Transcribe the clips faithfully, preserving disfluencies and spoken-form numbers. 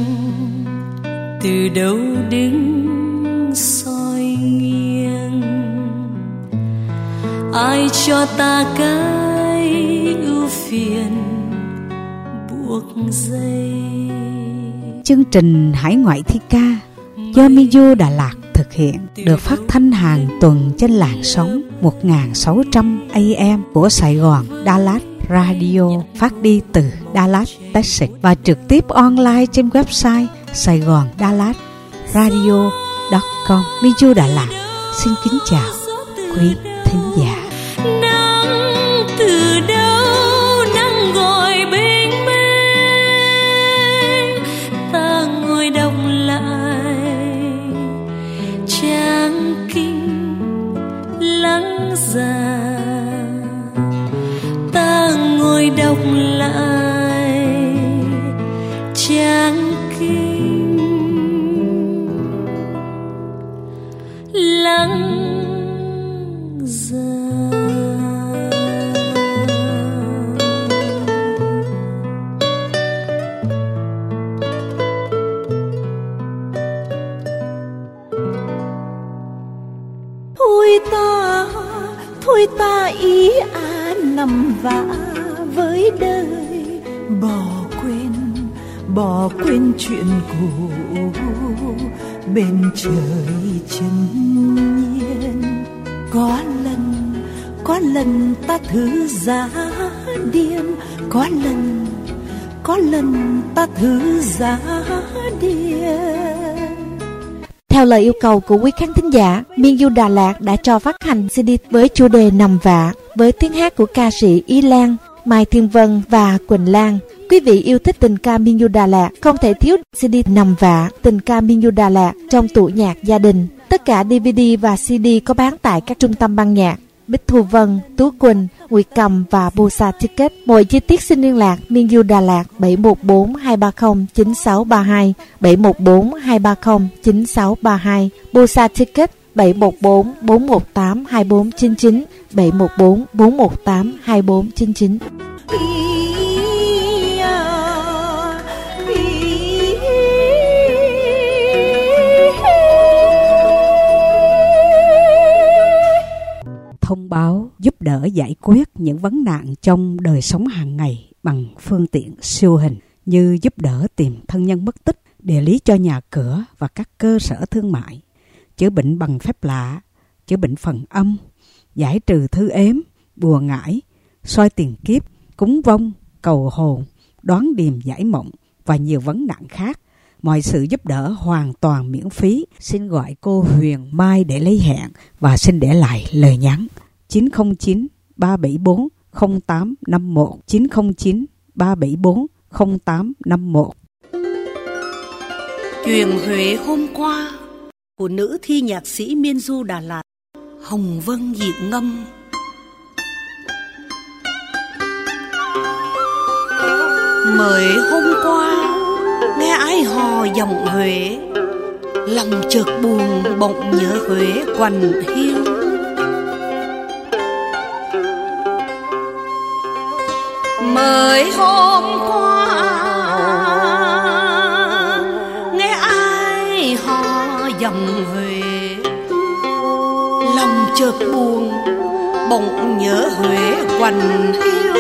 từ đâu đứng soi nghiêng. Ai cho ta cái ưu phiền buộc dây. Chương trình Hải ngoại thi ca do Minju Đà Lạt thực hiện, được phát thanh hàng tuần trên làn sóng một nghìn sáu trăm A M của Sài Gòn Dallas Radio, phát đi từ Dallas, Texas và trực tiếp online trên website Sài Gòn Dallas Radio chấm com. Minju Đà Lạt xin kính chào quý thính giả. Nắng từ đâu nắng gọi bình minh, ta ngồi đọc lại trang kinh lắng già. Ta ngồi đọc lại trang kinh lắng già. Thôi ta, thôi ta ý à nằm vạ với đời, bỏ quên, bỏ quên chuyện cũ bên trời chân nhiên. Có lần, có lần ta thử giá điên, có lần, có lần ta thử giá điên. Theo lời yêu cầu của quý khán thính giả, Minju Đà Lạt đã cho phát hành xê đê với chủ đề Nằm Vạ với tiếng hát của ca sĩ Ý Lan, Mai Thiên Vân và Quỳnh Lan. Quý vị yêu thích tình ca Minju Đà Lạt không thể thiếu xê đê Nằm Vạ, tình ca Minju Đà Lạt trong tủ nhạc gia đình. Tất cả đê vê đê và xê đê có bán tại các trung tâm ban nhạc Bích Thu Vân, Tú Quỳnh, Nguyệt Cầm và Bosa Ticket. Mọi chi tiết xin liên lạc Minju Đà Lạt bảy một bốn hai ba không chín sáu ba hai, bảy một bốn hai ba không chín sáu ba hai, Bosa Ticket bảy một bốn bốn một tám hai bốn chín chín, bảy một bốn bốn một tám hai bốn chín chín. Thông báo giúp đỡ giải quyết những vấn nạn trong đời sống hàng ngày bằng phương tiện siêu hình như giúp đỡ tìm thân nhân mất tích, địa lý cho nhà cửa và các cơ sở thương mại, chữa bệnh bằng phép lạ, chữa bệnh phần âm, giải trừ thư ếm, bùa ngải, soi tiền kiếp, cúng vong, cầu hồn, đoán điềm giải mộng và nhiều vấn nạn khác. Mọi sự giúp đỡ hoàn toàn miễn phí. Xin gọi cô Huyền Mai để lấy hẹn và xin để lại lời nhắn chín không chín ba bảy bốn không tám năm một, chín không chín ba bảy bốn không tám năm một. Chuyện Huế hôm qua của nữ thi nhạc sĩ Minju Đà Lạt, Hồng Vân diễn ngâm. Mới hôm qua nghe ai hò giọng Huế, lòng chợt buồn bỗng nhớ Huế quằn hiu. Mới hôm qua nghe ai hò giọng Huế, lòng chợt buồn bỗng nhớ Huế quằn hiu.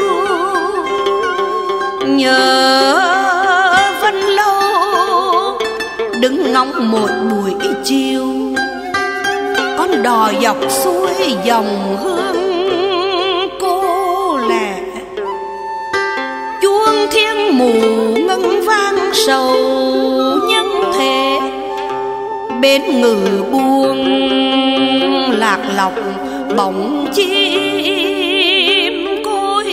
Nhớ vẫn lâu đứng ngóng một buổi chiều, con đò dọc suối dòng hương cô lẻ, chuông thiêng mù ngân vang sầu nhân thế. Bên ngự buông lạc lọc bóng chim côi,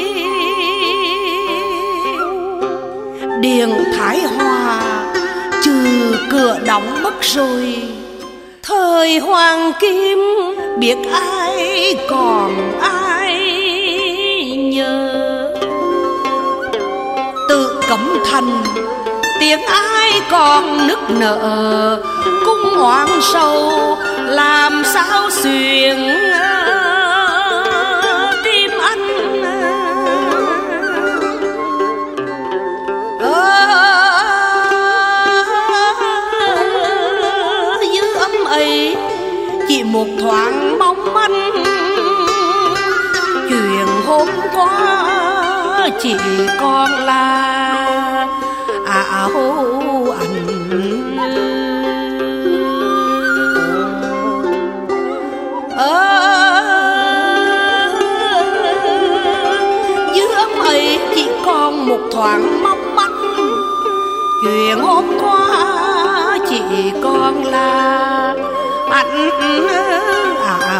điện Thái Hòa trừ cửa đóng mất rồi. Thời hoàng kim biết ai còn ai nhớ, tự cấm thành tiếng ai còn nức nở. Cung oán sâu làm sao xuyên tim anh. chỉ còn là áo ảnh. Dư âm ấy chỉ còn một thoáng mong manh, chuyện hôm qua chỉ còn là ảnh ảo.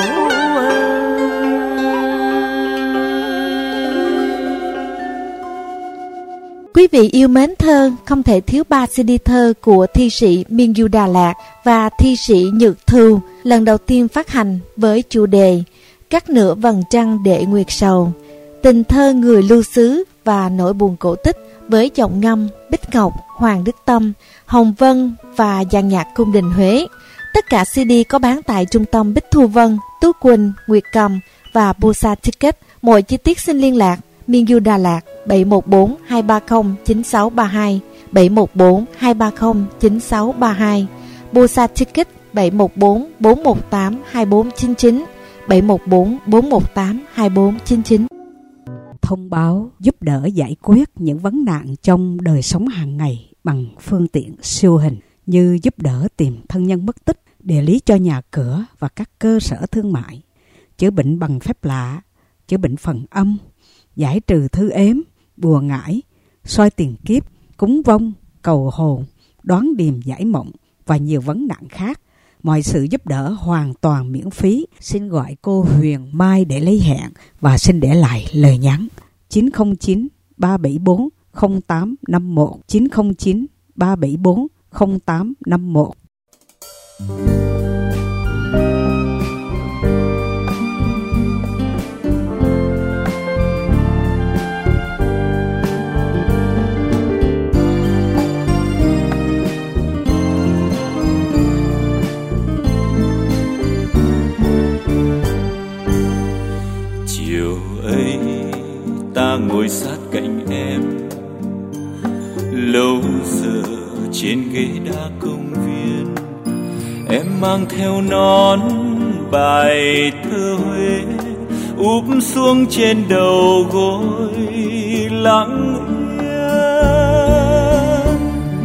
Quý vị yêu mến thơ, không thể thiếu ba xê đê thơ của thi sĩ Miên Du Đà Lạt và thi sĩ Nhược Thu, lần đầu tiên phát hành với chủ đề Cắt nửa vầng trăng để nguyệt sầu, tình thơ người lưu xứ và nỗi buồn cổ tích với giọng ngâm Bích Ngọc, Hoàng Đức Tâm, Hồng Vân và dàn nhạc cung đình Huế. Tất cả xê đê có bán tại trung tâm Bích Thu Vân, Tú Quỳnh, Nguyệt Cầm và Busa Ticket. Mọi chi tiết xin liên lạc Miên Du Đà Lạt bảy một bốn hai ba không chín sáu ba hai, bảy một bốn hai ba không chín sáu ba hai, Busa Ticket bảy một bốn bốn một tám hai bốn chín chín, bảy một bốn bốn một tám hai bốn chín chín. Thông báo giúp đỡ giải quyết những vấn nạn trong đời sống hàng ngày bằng phương tiện siêu hình như giúp đỡ tìm thân nhân mất tích, địa lý cho nhà cửa và các cơ sở thương mại, chữa bệnh bằng phép lạ, chữa bệnh phần âm, giải trừ thư ếm, bùa ngải, soi tiền kiếp, cúng vong, cầu hồn, đoán điềm giải mộng và nhiều vấn nạn khác. Mọi sự giúp đỡ hoàn toàn miễn phí. Xin gọi cô Huyền Mai để lấy hẹn và xin để lại lời nhắn chín không chín ba bảy bốn không tám năm một, chín không chín ba bảy bốn không tám năm một. Ta ngồi sát cạnh em lâu giờ trên ghế đá công viên, em mang theo nón bài thơ Huế úp xuống trên đầu gối lặng yên.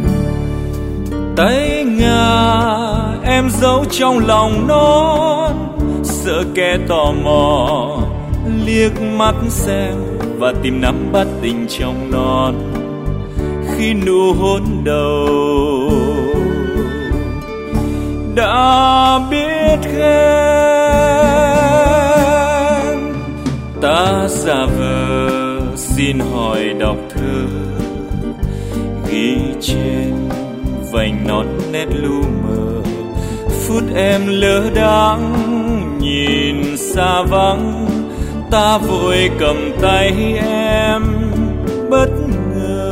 Tay ngà em giấu trong lòng nón, sợ kẻ tò mò liếc mắt xem và tìm nắm bắt tình trong non khi nụ hôn đầu đã biết khen. Ta giả vờ xin hỏi đọc thơ ghi trên vành nón nét lu mờ, phút em lỡ đãng nhìn xa vắng, ta vội cầm tay em bất ngờ.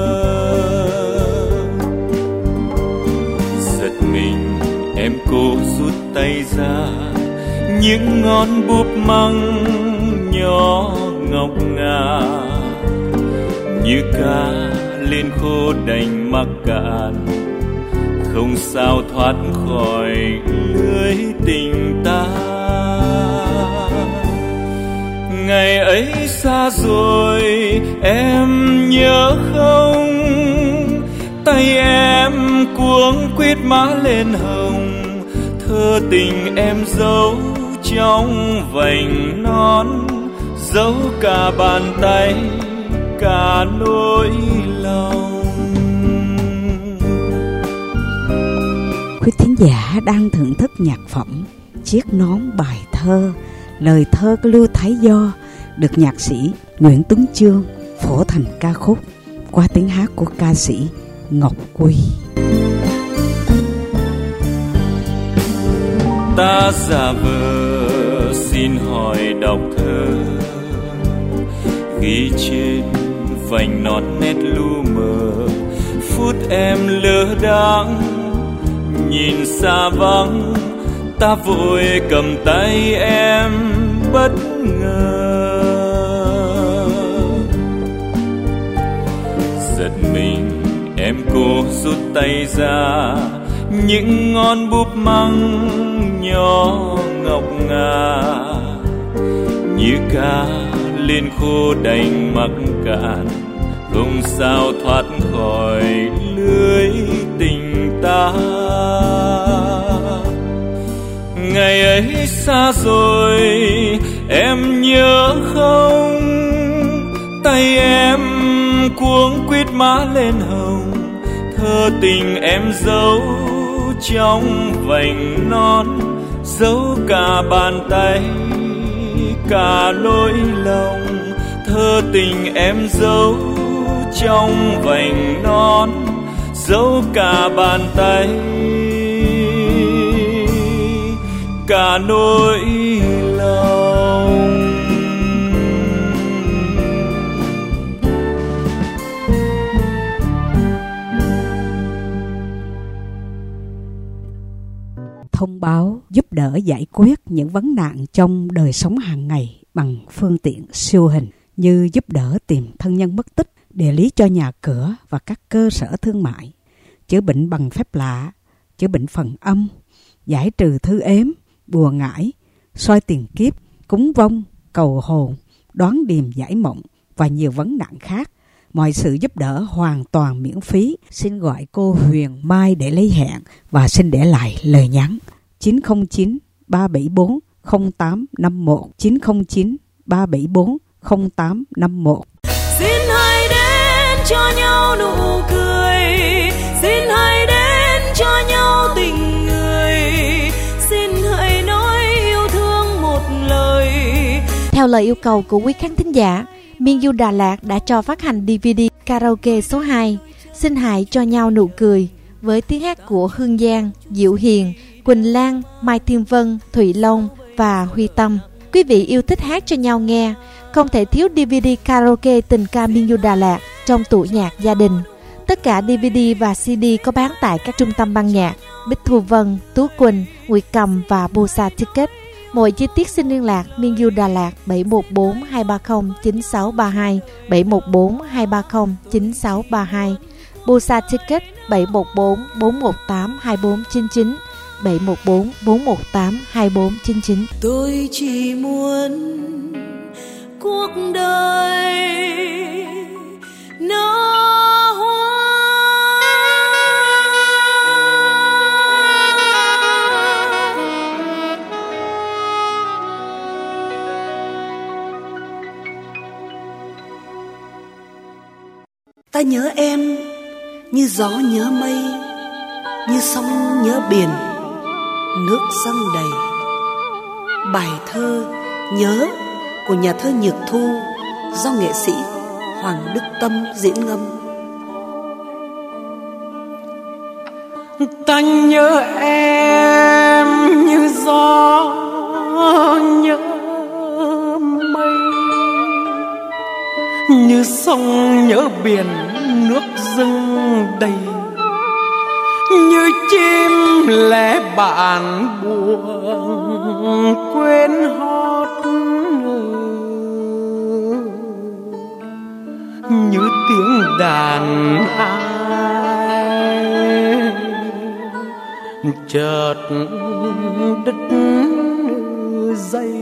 Giật mình em cố rút tay ra, những ngón búp măng nhỏ ngọc ngà như cá lên khô đành mắc cạn, không sao thoát khỏi lưới tình ta. Ngày ấy xa rồi em nhớ không, tay em cuống quýt má lên hồng, thơ tình em giấu trong vành nón, giấu cả bàn tay cả nỗi lòng. Quý thính giả đang thưởng thức nhạc phẩm Chiếc nón bài thơ, lời thơ của Lưu Thái Do, được nhạc sĩ Nguyễn Tuấn Chương phổ thành ca khúc qua tiếng hát của ca sĩ Ngọc Quy. Ta giả vờ xin hỏi đọc thơ ghi trên vành nón nét lu mờ, phút em lỡ đãng nhìn xa vắng, ta vội cầm tay em bất ngờ. Giật mình em cố rút tay ra, những ngón búp măng nhỏ ngọc ngà như cá liền khô đành mắc cạn, không sao thoát khỏi lưới tình ta. Ngày ấy xa rồi em nhớ không, tay em cuống quýt má lên hồng, thơ tình em giấu trong vành non, giấu cả bàn tay cả nỗi lòng. Thơ tình em giấu trong vành non, giấu cả bàn tay cả nỗi lòng. Thông báo giúp đỡ giải quyết những vấn nạn trong đời sống hàng ngày bằng phương tiện siêu hình như giúp đỡ tìm thân nhân mất tích, địa lý cho nhà cửa và các cơ sở thương mại, chữa bệnh bằng phép lạ, chữa bệnh phần âm, giải trừ thư ếm, bùa ngải, soi tiền kiếp, cúng vong, cầu hồn, đoán điềm giải mộng và nhiều vấn nạn khác. Mọi sự giúp đỡ hoàn toàn miễn phí. Xin gọi cô Huyền Mai để lấy hẹn và xin để lại lời nhắn chín không chín ba bảy bốn không tám năm một chín không chín ba bảy bốn không tám năm một. Xin hãy đến cho nhau nụ cười, xin hãy đến cho nhau tình người, xin hãy nói yêu thương một lời. Theo lời yêu cầu của quý khán thính giả, Miên Du Đà Lạt đã cho phát hành đê vê đê karaoke số hai Xin hãy cho nhau nụ cười với tiếng hát của Hương Giang, Diệu Hiền, Quỳnh Lan, Mai Thiên Vân, Thụy Long và Huy Tâm. Quý vị yêu thích hát cho nhau nghe, không thể thiếu đê vê đê karaoke tình ca Miên Du Đà Lạt trong tủ nhạc gia đình. Tất cả đê vê đê và xê đê có bán tại các trung tâm ban nhạc Bích Thu Vân, Tú Quỳnh, Nguyệt Cầm và Bosa Ticket. Mọi chi tiết xin liên lạc Miên Du Đà Lạt bảy một bốn hai ba không chín sáu ba hai, bảy một bốn hai ba không chín sáu ba hai, Bosa Ticket bảy một bốn bốn một tám hai bốn chín chín, bảy một bốn bốn một tám hai bốn chín chín. Tôi chỉ muốn cuộc đời nở hoa. Ta nhớ em như gió nhớ mây, như sông nhớ biển, nước dâng đầy. Bài thơ Nhớ của nhà thơ Nhược Thu do nghệ sĩ Hoàng Đức Tâm diễn ngâm. Ta nhớ em như gió nhớ mây, như sông nhớ biển, nước dâng đầy. Như chim lẻ bạn buồn quên hót, như tiếng đàn ai chợt đứt dây.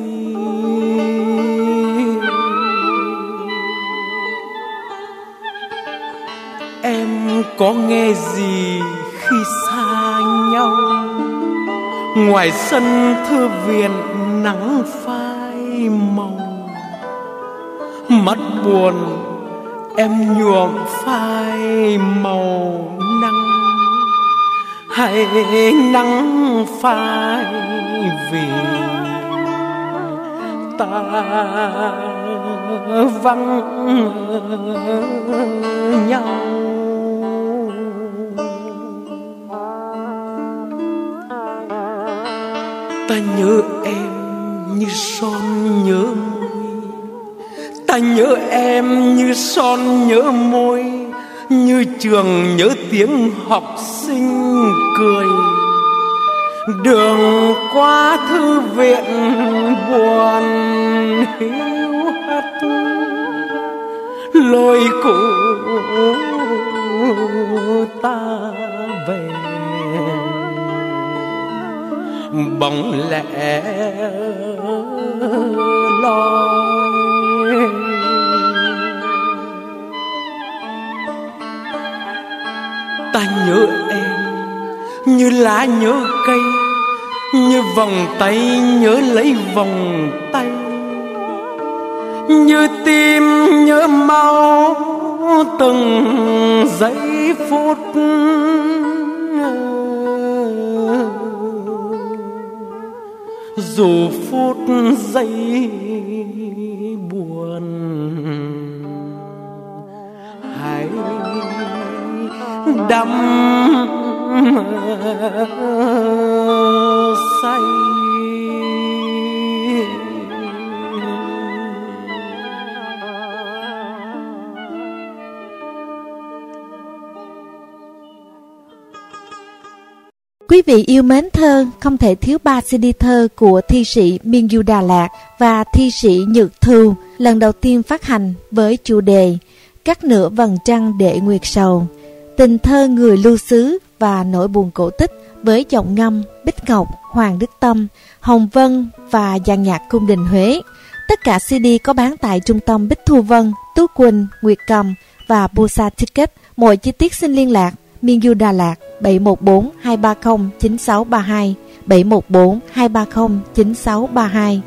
Em có nghe gì khi xa nhau, ngoài sân thư viện nắng phai màu, mắt buồn em nhuộm phai màu nắng, hay nắng phai vì ta vắng nhau. Ta nhớ em như son nhớ môi, ta nhớ em như son nhớ môi, như trường nhớ tiếng học sinh cười. Đường qua thư viện buồn hiu hắt, lối cũ ta về bóng lẻ loi. ta nhớ em như lá nhớ cây, như vòng tay nhớ lấy vòng tay, như tim nhớ máu từng giây phút. Dù phút giây buồn hãy đắm say. Quý vị yêu mến thơ, không thể thiếu ba xê đê thơ của thi sĩ Miên Du Đà Lạt và thi sĩ Nhược Thu, lần đầu tiên phát hành với chủ đề Cắt nửa vầng trăng để nguyệt sầu, tình thơ người lưu xứ và nỗi buồn cổ tích với giọng ngâm Bích Ngọc, Hoàng Đức Tâm, Hồng Vân và dàn nhạc cung đình Huế. Tất cả xê đê có bán tại trung tâm Bích Thu Vân, Tú Quỳnh, Nguyệt Cầm và Busa Ticket. Mọi chi tiết xin liên lạc Miên Du Đà Lạt bảy một bốn hai ba không chín sáu ba hai, bảy một bốn hai ba không chín sáu ba hai.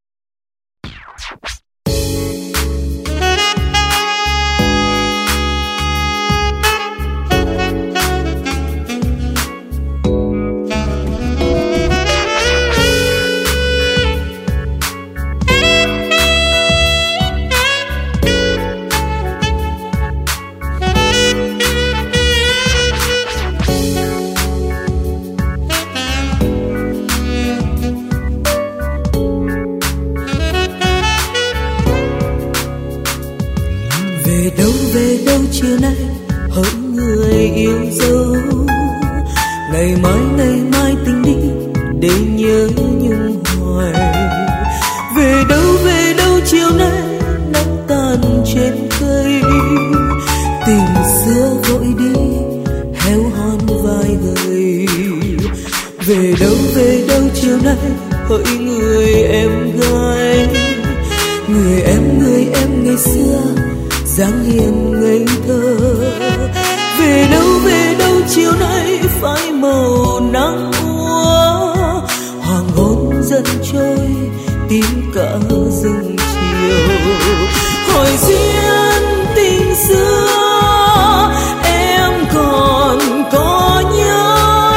Về đâu về đâu chiều nay hỡi người yêu dấu, ngày mai ngày mai tình đi để nhớ nhung hoài. Về đâu về đâu chiều nay nắng tàn trên cây, tình xưa vội đi héo hon vai gầy. Về đâu về đâu chiều nay hỡi người em gái, người em người em ngày xưa dáng hiền ngây thơ. Về đâu về đâu chiều nay phai màu nắng úa, hoàng hôn dần trôi tím cả rừng chiều. Hỏi duyên tình xưa em còn có nhớ,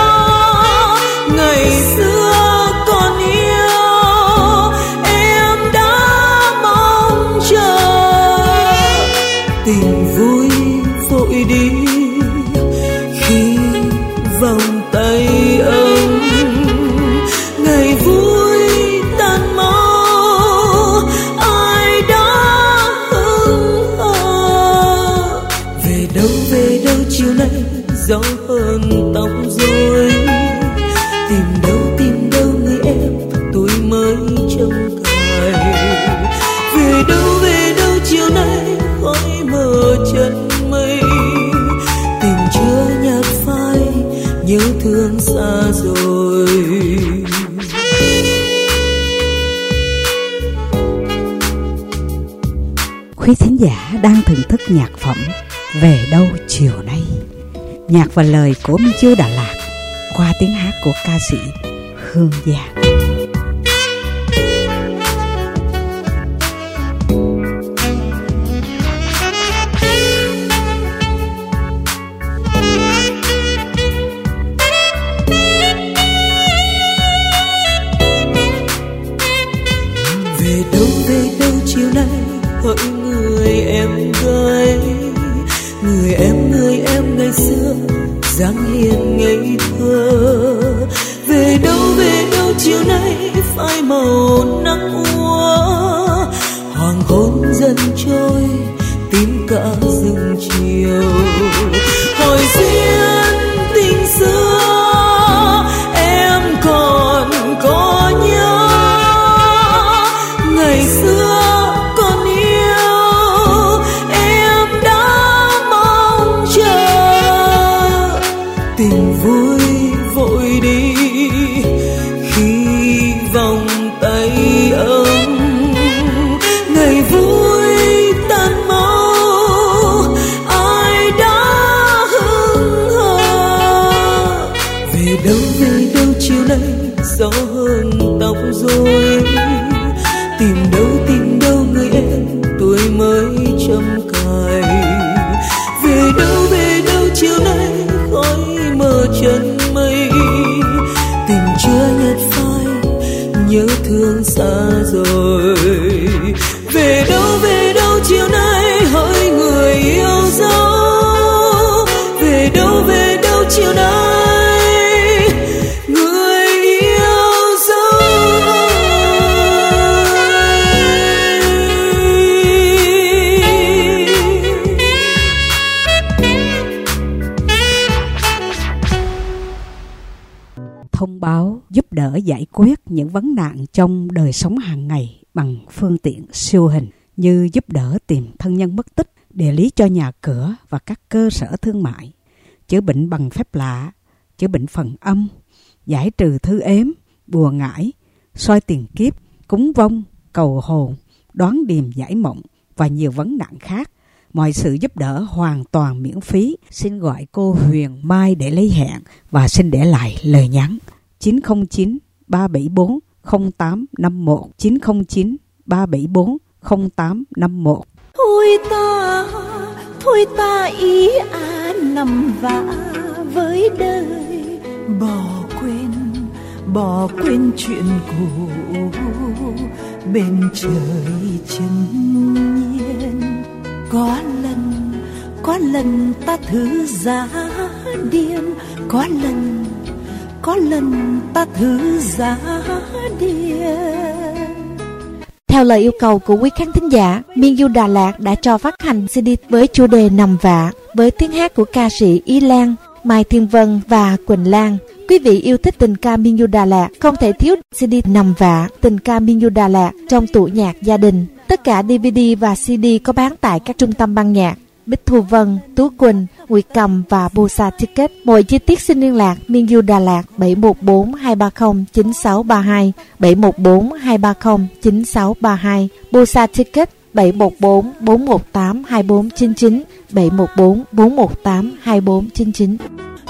ngày xưa còn yêu em đã mong chờ. Tình vui vội đi khi vòng tay ấm, ngày vui tan mau ai đã hững hờ. Về đâu về đâu chiều nay gió hờn tóc rối, tìm đâu tìm đâu người em tôi mới trông cài. Về đâu về đâu chiều nay khói mờ chân mây, tình chưa nhạt phai nhớ thương xa rồi. Quý thính giả đang thưởng thức nhạc phẩm Về đâu chiều nay, nhạc và lời của Miên Du Đà Lạt qua tiếng hát của ca sĩ Hương Giang. Về đâu về đâu chiều nay hỡi người em gái, người em người em ngày xưa dáng hiền ngây thơ. Về đâu về đâu chiều nay phai màu nắng úa, hoàng hôn dần trôi tím cả rừng chiều. Hỏi duyên tình xưa em còn có nhớ, ngày xưa còn yêu em đã mong chờ. Tình vui vội đi khi vòng tay ấm, ngày vui tan mau ai đã hững hờ. Về đâu về đâu chiều nay gió hờn tóc rối, tìm đâu tìm đâu người em tuổi mới trăm cài. Về đâu về đâu chiều nay khói mờ chân mây, tình chưa nhạt phai nhớ thương xa rồi. Về đâu về đâu chiều nay hỡi người yêu dấu, về đâu về đâu chiều nay người yêu dấu. Thông báo giúp đỡ giải quyết những vấn nạn trong đời sống hàng ngày bằng phương tiện siêu hình như giúp đỡ tìm thân nhân mất tích, địa lý cho nhà cửa và các cơ sở thương mại, chữa bệnh bằng phép lạ, chữa bệnh phần âm, giải trừ thư ếm, bùa ngải, soi tiền kiếp, cúng vong, cầu hồn, đoán điềm giải mộng và nhiều vấn nạn khác. Mọi sự giúp đỡ hoàn toàn miễn phí. Xin gọi cô Huyền Mai để lấy hẹn và xin để lại lời nhắn chín không chín ba bảy bốn không tám năm một chín không chín ba bảy bốn không tám năm một. Thôi ta, thôi ta ý à nằm vã với đời, bỏ quên, bỏ quên chuyện cũ bên trời chân nhiên. Có lần, có lần ta thử giá điên, có lần, có lần ta thử giá điên. Theo lời yêu cầu của quý khán thính giả, Miên Du Đà Lạt đã cho phát hành xê đê với chủ đề Nằm Vạ với tiếng hát của ca sĩ Y Lan, Mai Thiên Vân và Quỳnh Lan. Quý vị yêu thích tình ca Miên Du Đà Lạt không thể thiếu xê đê Nằm Vạ, tình ca Miên Du Đà Lạt trong tủ nhạc gia đình. Tất cả đê vê đê và xê đê có bán tại các trung tâm ban nhạc Bích Thu Vân, Tú Quỳnh, Nguyệt Cầm và Bosa Ticket. Mọi chi tiết xin liên lạc Miên Du Đà Lạt bảy một bốn hai ba không chín sáu ba hai, bảy một bốn hai ba không chín sáu ba hai, Bosa Ticket bảy một bốn bốn một tám hai bốn chín chín, bảy một bốn bốn một tám hai bốn chín chín.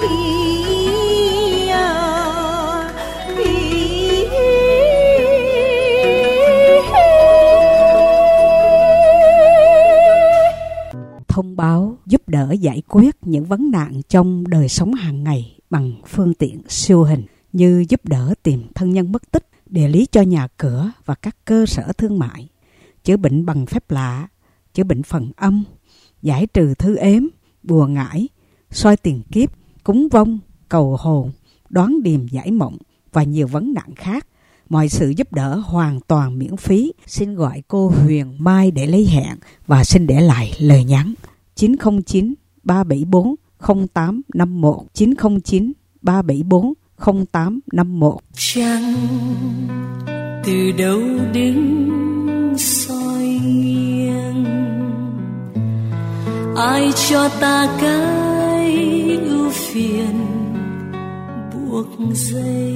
Thông báo giúp đỡ giải quyết những vấn nạn trong đời sống hàng ngày bằng phương tiện siêu hình như giúp đỡ tìm thân nhân mất tích, địa lý cho nhà cửa và các cơ sở thương mại, chữa bệnh bằng phép lạ, chữa bệnh phần âm, giải trừ thư ếm, bùa ngải, soi tiền kiếp, cúng vong, cầu hồn, đoán điềm giải mộng và nhiều vấn nạn khác. Mọi sự giúp đỡ hoàn toàn miễn phí. Xin gọi cô Huyền Mai để lấy hẹn và xin để lại lời nhắn chín không chín ba bảy bốn không tám năm một, chín không chín ba bảy bốn không tám năm một. Chẳng từ đâu đứng soi nghiêng, ai cho ta cái ưu phiền buộc dây.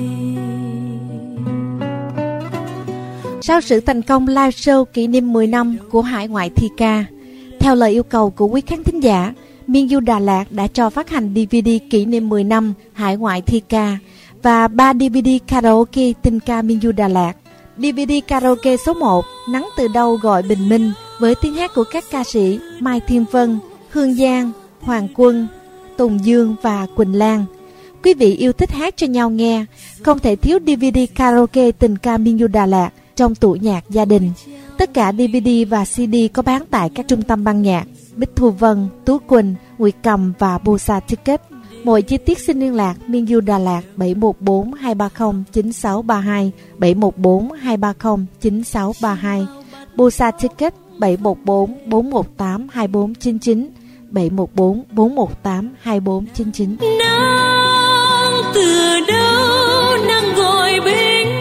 Sau sự thành công live show kỷ niệm mười năm của Hải Ngoại Thi Ca, theo lời yêu cầu của quý khán thính giả, Miên Du Đà Lạt đã cho phát hành đê vê đê kỷ niệm mười năm Hải Ngoại Thi Ca và ba đê vê đê karaoke tình ca Miên Du Đà Lạt. đê vê đê karaoke số một Nắng Từ Đâu Gọi Bình Minh với tiếng hát của các ca sĩ Mai Thiên Vân, Hương Giang, Hoàng Quân, Tùng Dương và Quỳnh Lan. Quý vị yêu thích hát cho nhau nghe, không thể thiếu đê vê đê karaoke tình ca Miên Du Đà Lạt trong tủ nhạc gia đình. Tất cả đê vê đê và xê đê có bán tại các trung tâm ban nhạc Bích Thu Vân, Tú Quỳnh, Nguyệt Cầm và Bosa Ticket. Mọi chi tiết xin liên lạc Miên Du Đà Lạt bảy một bốn hai ba không chín sáu ba hai, bảy một bốn hai ba không chín sáu ba hai, Bosa Ticket bảy một bốn bốn một tám hai bốn chín chín, bảy một bốn bốn một tám hai bốn chín chín. Nắng từ đâu nắng gọi bình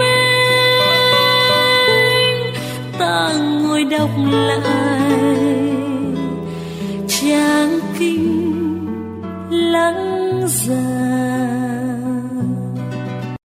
minh, ta ngồi đọc lại trang kinh lắng dài.